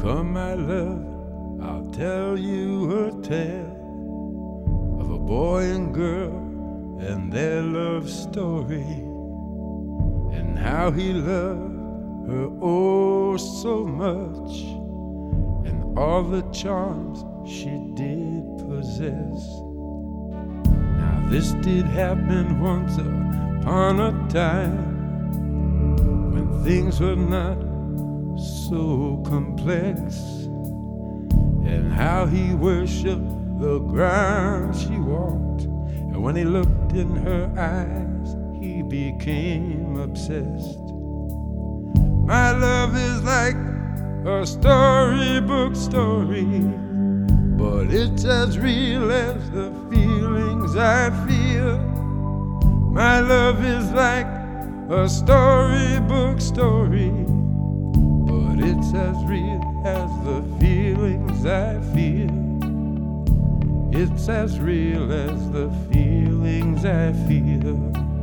Come, my love, I'll tell you a tale of a boy and girl and their love story, and how he loved her oh so much, and all the charms she did possess. Now this did happen once upon a time, when things were not so complex, and how he worshipped the ground she walked, and when he looked in her eyes he became obsessed. My love is like a storybook story, but it's as real as the feelings I feel. My love is like a storybook story, but it's as real as the feelings I feel. It's as real as the feelings I feel.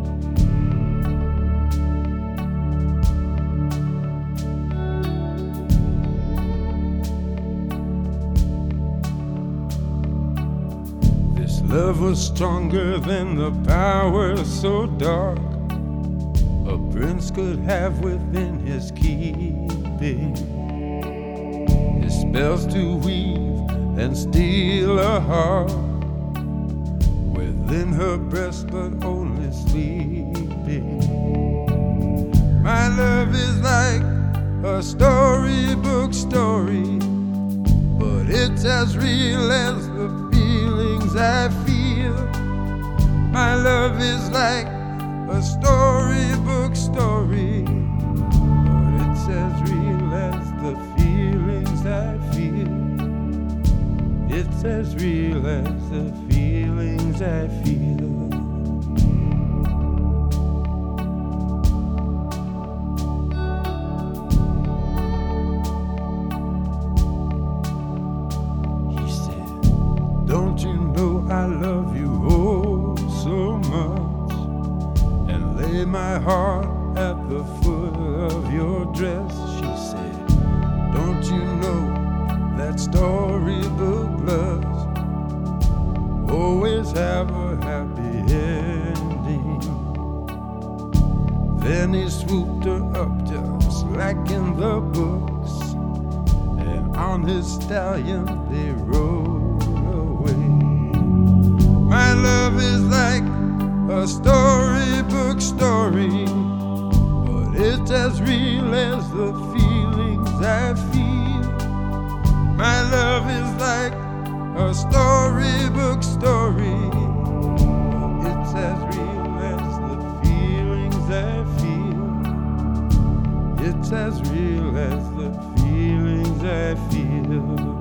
This love was stronger than the power so dark a prince could have within his keeping. His spells to weave and steal a heart within her breast, but only sleeping. My love is like a storybook story, but it's as real as the feelings I feel. My love is like a storybook story, but it's as real as the feelings I feel. It's as real as the feelings I feel. He said, don't you know I love you oh so much, and lay my heart at the foot of your dress. She said, don't you know that storybook loves always have a happy ending? Then he swooped her up just like in the books, and on his stallion they rode away. My love is like a storybook story, but it's as real as the feelings I feel. My love is like a storybook story, but it's as real as the feelings I feel. It's as real as the feelings I feel.